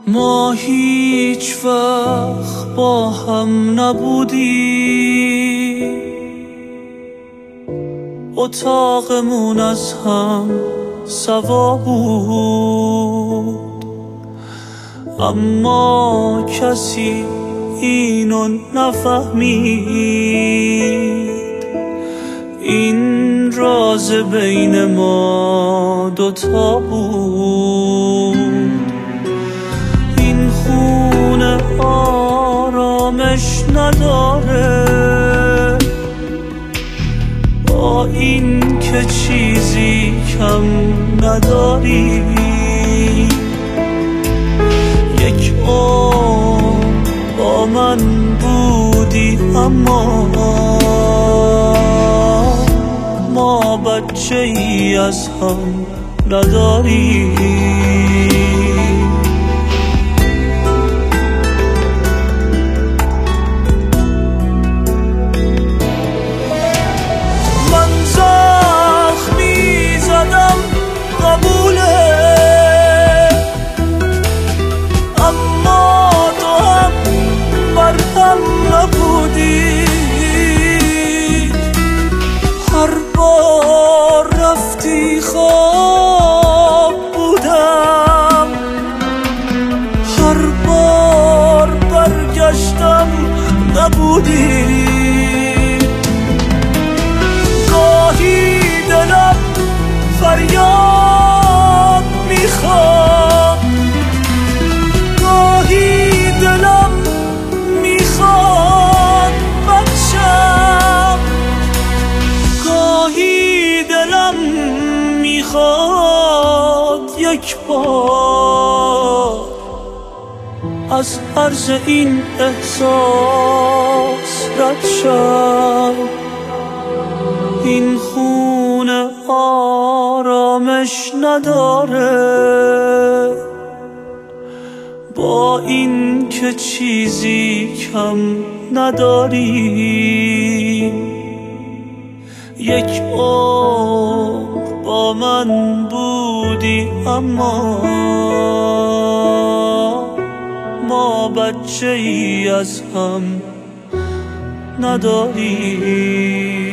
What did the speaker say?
ما هیچ وقت با هم نبودیم، اتاقمون از هم سوا بود، اما کسی اینو نفهمید. این راز بین ما دوتا بود. این خونه آرامش نداره، با این که چیزی کم نداری. یک عمر با من بودی، اما ما بچه ای از هم نداری. من زخمی زدم قبوله، اما تو هم مرهم نبودی. هر بار رفتی خواب بودم، هر بار برگشتم نبودی. گاهی دلم فریاد میخواد، گاهی دلم میخواد بچم، گاهی دلم میخواد یک بار از عرض این احساس رد شم. این خونه آرامش نداره، با این که چیزی کم نداری. یک عمر با من بودی، اما ما بچه ای از هم نداری.